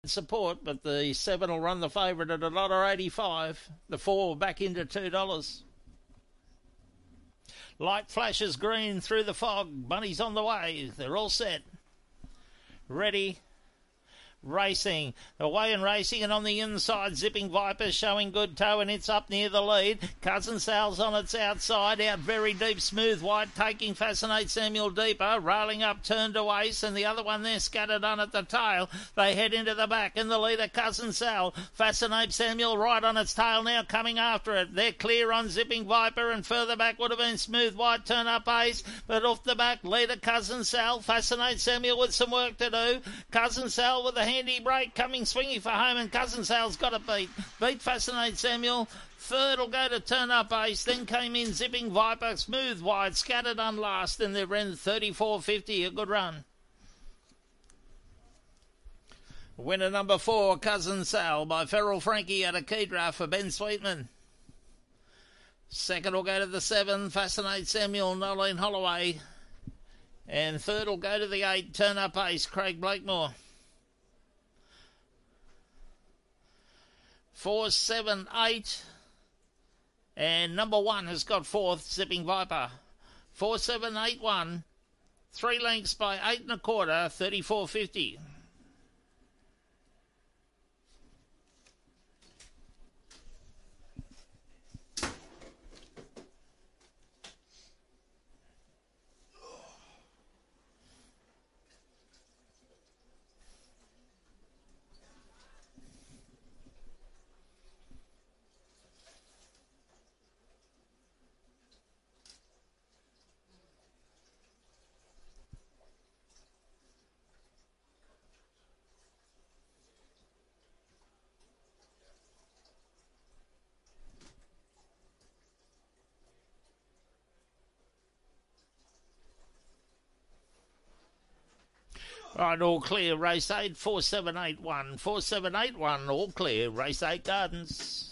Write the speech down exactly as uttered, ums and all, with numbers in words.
support, but the seven will run the favourite at a dollar eighty-five. The four back into two dollars. Light flashes green through the fog. Bunny's on the way. They're all set. Ready. Racing, away and racing, and on the inside, Zipping Viper showing good toe, and it's up near the lead. Cousin Sal's on its outside, out very deep, Smooth White taking Fascinate Samuel deeper, railing up, turned to Ace, and the other one there scattered on at the tail. They head into the back, and the leader, Cousin Sal. Fascinate Samuel right on its tail now, coming after it. They're clear on Zipping Viper, and further back would have been Smooth White, turn up Ace, but off the back, leader, Cousin Sal. Fascinate Samuel with some work to do. Cousin Sal with the handy break, coming swinging for home, and Cousin Sal's got it beat. Beat Fascinate Samuel. Third will go to Turn Up Ace. Then came in Zipping Viper, Smooth White, scattered on last, and they ran thirty-four fifty. A good run. Winner number four, Cousin Sal, by Feral Frankie out of Kedra for Ben Sweetman. Second will go to the seven, Fascinate Samuel, Nolene Holloway. And third will go to the eight, Turn Up Ace, Craig Blakemore. Four, seven, eight, and number one has got fourth, Zipping Viper. Four, seven, eight, one, three lengths by eight and a quarter, thirty-four fifty. Right, all clear, race eight, four seven eight one. four seven eight one, all clear, race eight Gardens.